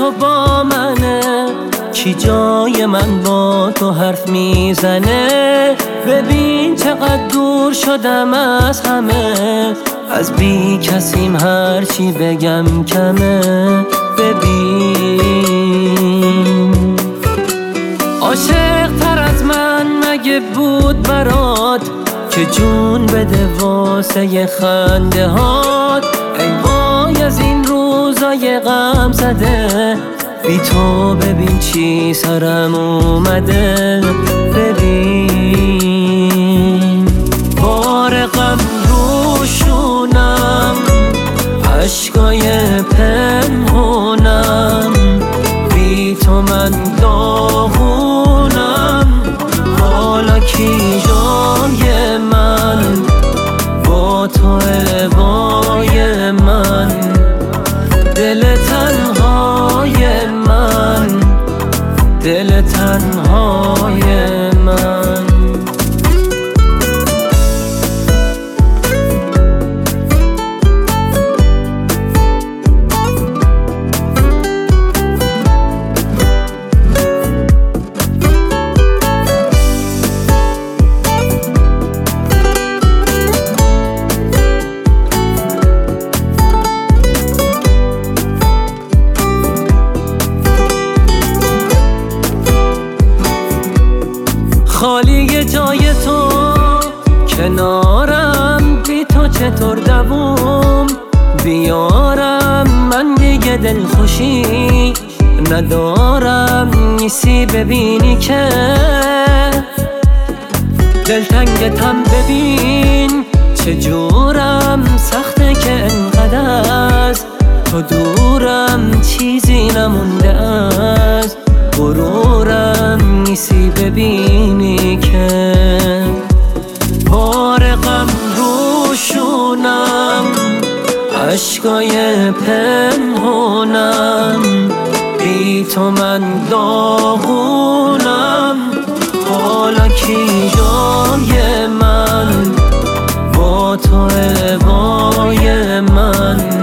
تو با منه، کی جای من با تو حرف میزنه. ببین چقدر دور شدم از همه، از بی کسیم هرچی بگم کمه. ببین عاشق تر از من مگه بود برات، که جون بده واسه خنده هات. ای وای از این روزای غم زده، بی تو ببین چی سرم اومده. ببین بار غم روشونم، عشقای پنهونم، بی تو من داغونم. حالا کی جای من با تو وای من، دل تنهای من، دل تنهای من. خالی جای تو کنارم، بی تو چطور دووم بیارم. من دیگه دلخوشی ندارم، نیستی ببینی که دلتنگتم. ببین چجورم سخته که انقدر از تو دورم، چیزی نمونده از غرورم. نیستی ببینی که بار غم روشونم، عشقای پنهونم، بی تو من داغونم. حالا کی جای من با تو وای من،